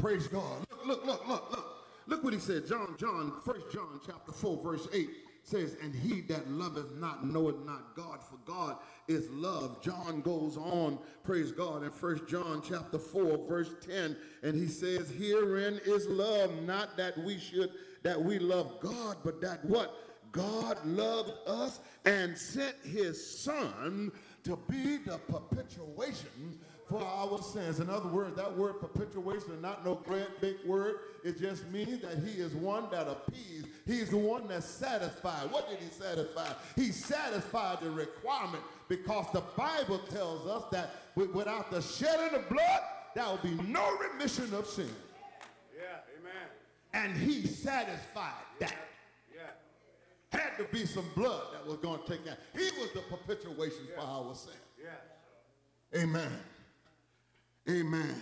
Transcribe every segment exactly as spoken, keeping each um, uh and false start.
Praise God. Look, look, look, look, look. Look what he said. John, John, First John chapter four, verse eight says, and he that loveth not knoweth not God, for God is love. John goes on, praise God, in First John chapter four, verse ten, and he says, herein is love, not that we should, that we love God, but that what? God loved us and sent his son to be the perpetuation for our sins. In other words, that word perpetuation is not no great big word. It just means that he is one that appeased. He's the one that satisfied. What did he satisfy? He satisfied the requirement, because the Bible tells us that without the shedding of blood, there will be no remission of sin. Yeah, amen. And he satisfied that. Yeah. Had to be some blood that was going to take out. He was the perpetuation yeah. for our sin. Yeah. Amen. Amen.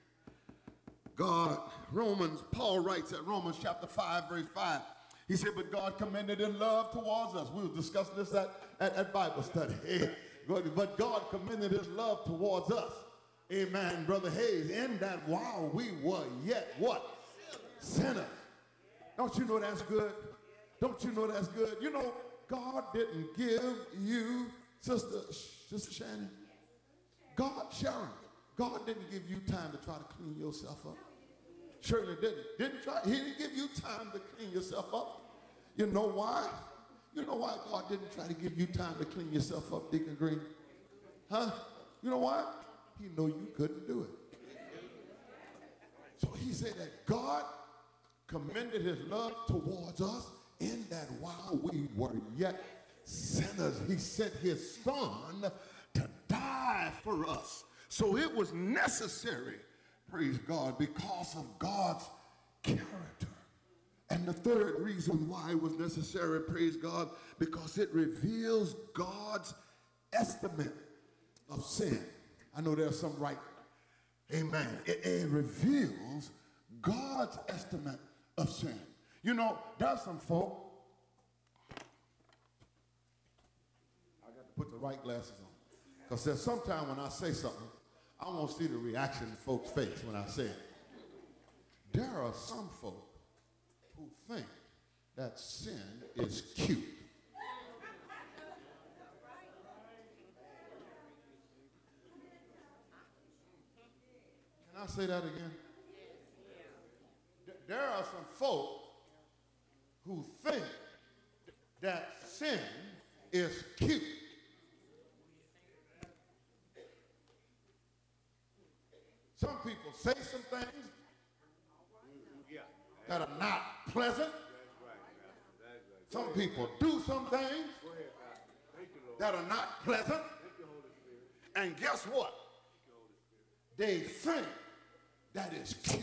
God, Romans, Paul writes at Romans chapter five, verse five. He said, but God commended in love towards us. We were discussing this at, at, at Bible study. But God commended his love towards us. Amen, Brother Hayes. In that while we were yet what? Sinners. Don't you know that's good? Don't you know that's good? You know, God didn't give you, Sister, Sister Shannon, God, Sharon, God didn't give you time to try to clean yourself up. Surely didn't. Didn't try. He didn't give you time to clean yourself up. You know why? You know why God didn't try to give you time to clean yourself up, Deacon Green? Huh? You know why? He knew you couldn't do it. So he said that God commended his love towards us in that while we were yet sinners, he sent his son to die for us. So it was necessary, praise God, because of God's character. And the third reason why it was necessary, praise God, because it reveals God's estimate of sin. I know there's some right. Amen. It, it reveals God's estimate of sin. You know, there's some folk, I got to put the right glasses on, because there's sometimes when I say something, I want to see the reaction in folks' face when I say it. There are some folk who think that sin is cute. Can I say that again? There are some folk who think that sin is cute. Some people say some things that are not pleasant. Some people do some things that are not pleasant. And guess what? They think that is cute.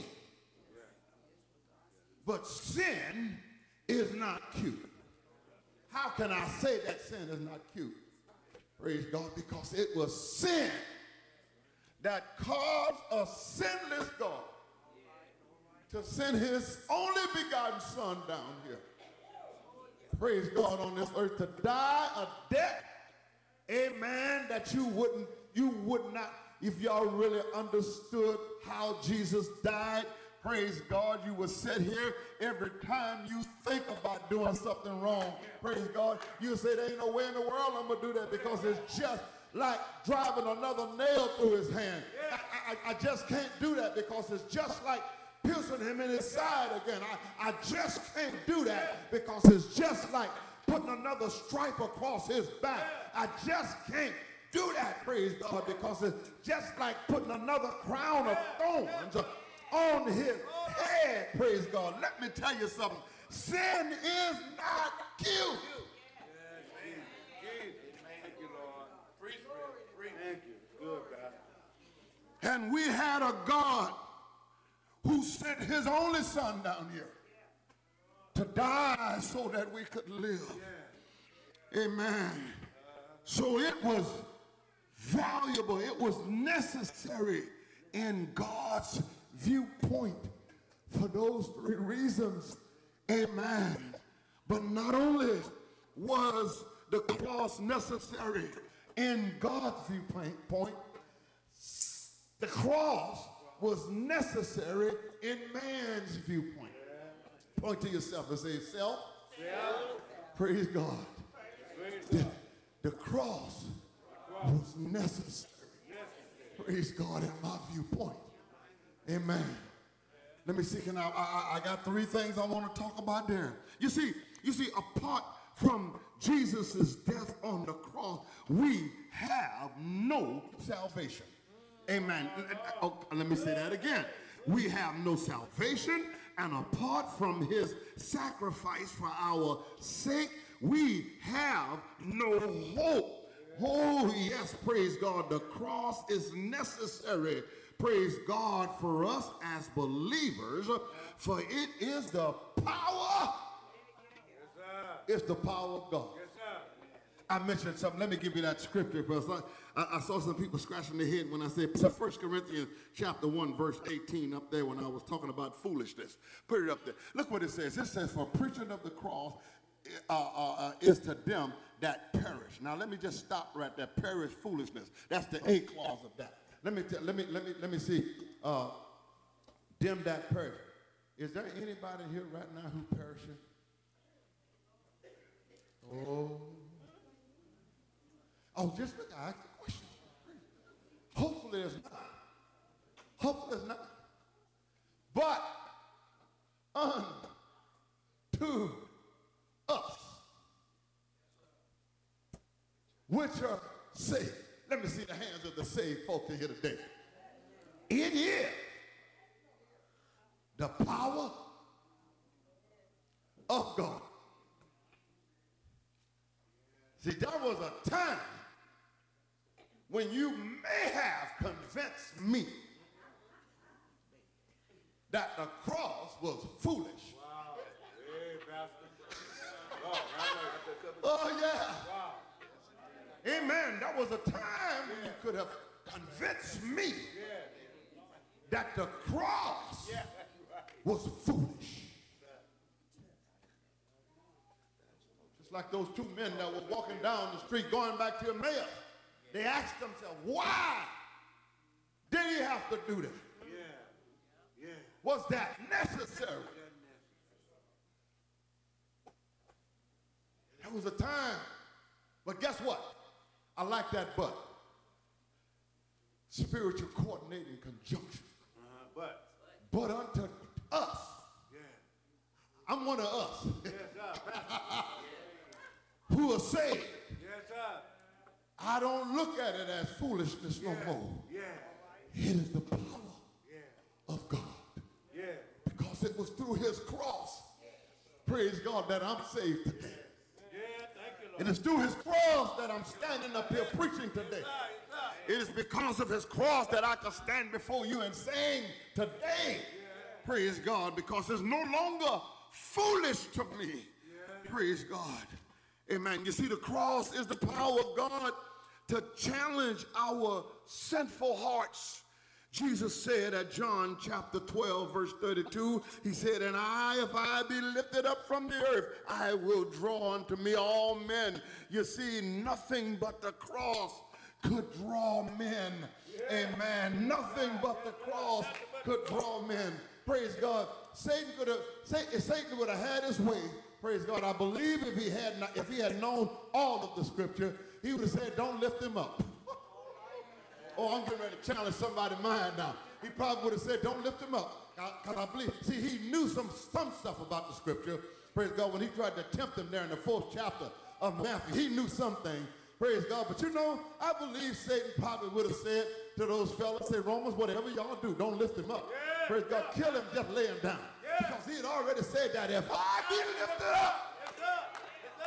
But sin is not cute. How can I say that sin is not cute? Praise God, because it was sin that caused a sinless God to send his only begotten son down here. Praise God, on this earth to die a death, amen, that you wouldn't, you would not, if y'all really understood how Jesus died, praise God, you would sit here every time you think about doing something wrong. Praise God, you say there ain't no way in the world I'm going to do that, because it's just like driving another nail through his hand. I, I, I just can't do that, because it's just like piercing him in his side again. I, I just can't do that, because it's just like putting another stripe across his back. I just can't do that, praise God, because it's just like putting another crown of thorns on his head, praise God. Let me tell you something. Sin is not cute. And we had a God who sent his only son down here to die so that we could live. Amen. So it was valuable. It was necessary in God's viewpoint for those three reasons. Amen. But not only was the cross necessary in God's viewpoint, the cross was necessary in man's viewpoint. Point to yourself and say, self. Self. Praise God. The, the cross was necessary. Praise God in my viewpoint. Amen. Let me see. Can I, I, I got three things I want to talk about there. You see, you see, apart from Jesus' death on the cross, we have no salvation. Amen. Oh, let me say that again. We have no salvation, and apart from his sacrifice for our sake, we have no hope. Oh, yes, praise God. The cross is necessary, praise God, for us as believers, for it is the power. It's the power of God. I mentioned something. Let me give you that scripture, because I, I saw some people scratching their head when I said First Corinthians chapter one, verse eighteen up there when I was talking about foolishness. Put it up there. Look what it says. It says, for preaching of the cross uh, uh, uh, is to them that perish. Now, let me just stop right there. Perish foolishness. That's the A clause of that. Let me, let me, let me, let me see. Uh, them that perish. Is there anybody here right now who perishing? Oh. Oh, just look, I asked the question. Hopefully there's not. Hopefully there's not. But unto us, which are saved. Let me see the hands of the saved folk in here today. It is the power of God. See, there was a time when you may have convinced me that the cross was foolish. Wow. Hey, Pastor. Oh, oh, yeah. Wow. Amen. That was a time when you could have convinced me that the cross was foolish. Just like those two men that were walking down the street going back to Emmaus. They asked themselves, why did he have to do that? Yeah. Yeah. Was that necessary? There was a time, but guess what? I like that but. Spiritual coordinating conjunction. Uh-huh, but. But unto us. Yeah. I'm one of us. Yes, sir. Who are saved. Yes, sir. I don't look at it as foolishness yeah. no more. Yeah. It is the power yeah. of God. Yeah. Because it was through his cross, praise God, that I'm saved today. Yeah, thank you, Lord. And it's through his cross that I'm standing up here preaching today. It is because of his cross that I can stand before you and sing today. Yeah. Praise God, because it's no longer foolish to me. Yeah. Praise God. Amen. You see, the cross is the power of God to challenge our sinful hearts. Jesus said at John chapter twelve, verse thirty-two, he said, and I, if I be lifted up from the earth, I will draw unto me all men. You see, nothing but the cross could draw men. Yeah. Amen. Nothing but the cross could draw men. Praise God. Satan could have, Satan, Satan would have had his way. Praise God. I believe if he had not, if he had known all of the scripture, he would have said, don't lift him up. Oh, I'm getting ready to challenge somebody's mind now. He probably would have said, don't lift him up. Because I believe, see, he knew some, some stuff about the scripture. Praise God. When he tried to tempt him there in the fourth chapter of Matthew, he knew something. Praise God. But you know, I believe Satan probably would have said to those fellas, say, Romans, whatever y'all do, don't lift him up. Yeah, praise God. Yeah. Kill him, just lay him down. Yeah. Because he had already said that if I be lifted up, yes, sir. Yes,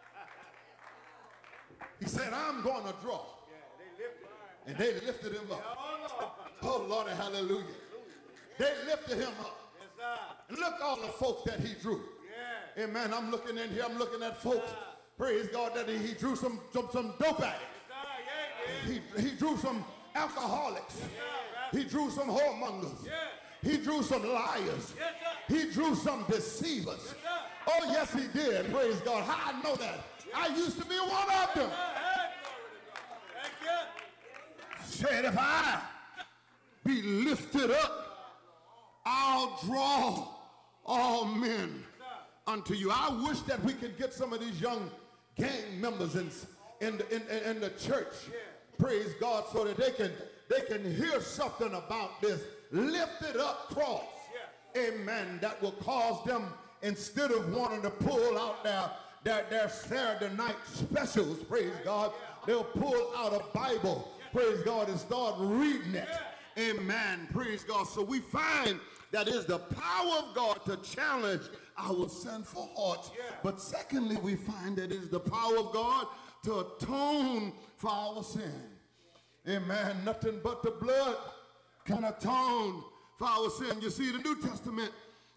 sir. He said, I'm going to draw. Yeah, they and they lifted him up. Yeah, oh, Lord. Oh, Lord, hallelujah. They lifted him up. Yes, sir. And look all the folks that he drew. Yeah. Amen. I'm looking in here. I'm looking at folks. Yeah. Praise God that he, he drew some, some, some dope addicts. Yes, he, he drew some alcoholics. Yes, he drew some whoremongers. Yes. He drew some liars. Yes, he drew some deceivers. Yes, oh, yes, he did. Praise God. How I know that? Yes. I used to be one of them. Thank you. Said if I be lifted up, I'll draw all men unto you. I wish that we could get some of these young gang members in, in, the, in, in the church, praise God, so that they can, they can hear something about this lifted up cross, amen, that will cause them, instead of wanting to pull out their, their, their Saturday night specials, praise God, they'll pull out a Bible, praise God, and start reading it. Amen. Praise God. So we find that is the power of God to challenge our sinful hearts. But secondly, we find that it is the power of God to atone for our sin. Amen. Nothing but the blood can atone for our sin. You see, the New Testament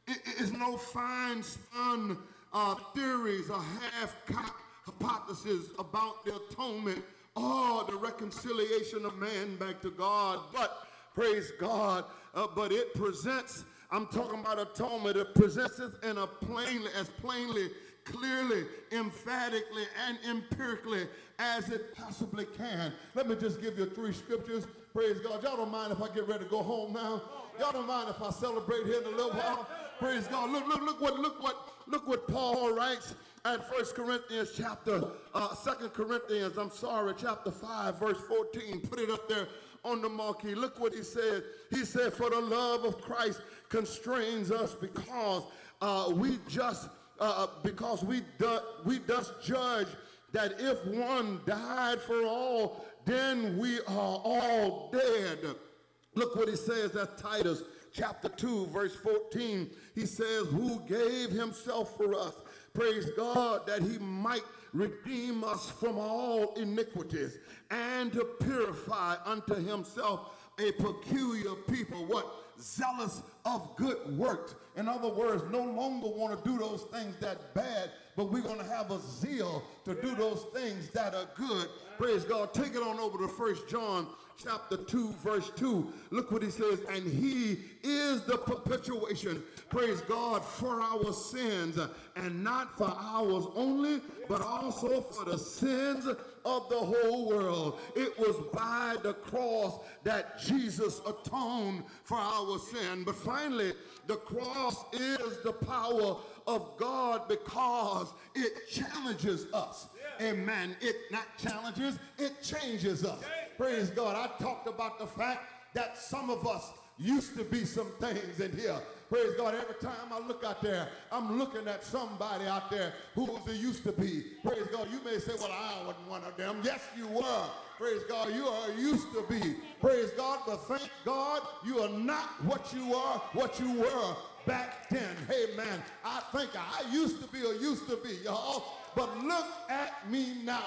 is no fine-spun uh, theories or half-cocked hypothesis about the atonement or the reconciliation of man back to God. But praise God, uh, but it presents, I'm talking about atonement, it presents it in a plainly, as plainly, clearly, emphatically, and empirically as it possibly can. Let me just give you three scriptures. Praise God. Y'all don't mind if I get ready to go home now? Y'all don't mind if I celebrate here in a little while? Praise God. Look, look, look what, look what, look what Paul writes at First Corinthians chapter, uh, Second Corinthians, I'm sorry, chapter five, verse fourteen. Put it up there on the marquee. Look what he said. He said, for the love of Christ constrains us, because uh, we just uh, because we do, we thus judge that if one died for all, then we are all dead. Look what he says at Titus chapter two, verse fourteen. He says, who gave himself for us, praise God, that he might redeem us from all iniquities, and to purify unto himself a peculiar people, what? Zealous of good works. In other words, no longer want to do those things that bad, but we're going to have a zeal to do those things that are good. Praise God. Take it on over to First John chapter two, verse two. Look what he says. And he is the perpetuation, praise God, for our sins, and not for ours only, but also for the sins of the whole world. It was by the cross that Jesus atoned for our sin. But finally, the cross is the power of God because it challenges us. Amen. It not challenges, it changes us. Praise God. I talked about the fact that some of us used to be some things in here. Praise God. Every time I look out there, I'm looking at somebody out there who was a used to be. Praise God. You may say, well, I wasn't one of them. Yes, you were. Praise God. You are used to be. Praise God. But thank God you are not what you are, what you were back then. Amen. I think I used to be or used to be, y'all. But look at me now.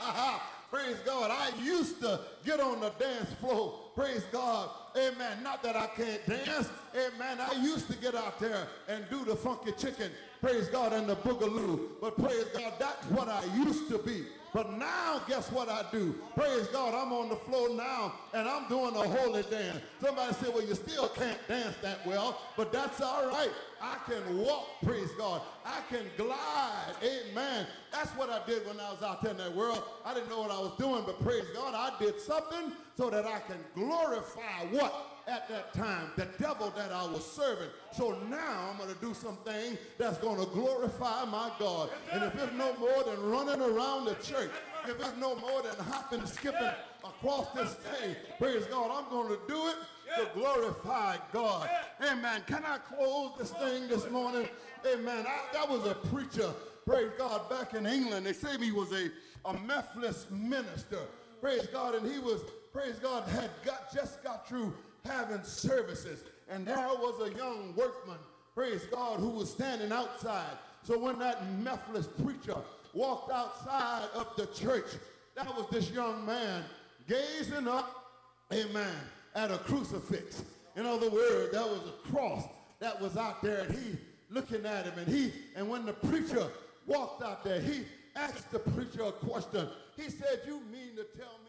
Praise God. I used to get on the dance floor. Praise God. Amen. Not that I can't dance. Amen. I used to get out there and do the funky chicken. Praise God, and the boogaloo. But praise God, that's what I used to be. But now, guess what I do? Praise God, I'm on the floor now, and I'm doing a holy dance. Somebody said, well, you still can't dance that well, but that's all right. I can walk, praise God. I can glide, amen. That's what I did when I was out there in that world. I didn't know what I was doing, but praise God, I did something so that I can glorify what? At that time, the devil that I was serving. So now I'm going to do something that's going to glorify my God. And if it's no more than running around the church, if it's no more than hopping and skipping across this thing, praise God, I'm going to do it to glorify God. Amen. Can I close this thing this morning? Amen. I, that was a preacher, praise God, back in England. They say he was a, a Methodist minister, praise God, and he was, praise God, had got just got through having services, and there was a young workman, praise God, who was standing outside. So when that Methodist preacher walked outside of the church, that was this young man gazing up, amen, at a crucifix. In other words, that was a cross that was out there, and he looking at him, and he, and when the preacher walked out there, he asked the preacher a question. He said, you mean to tell me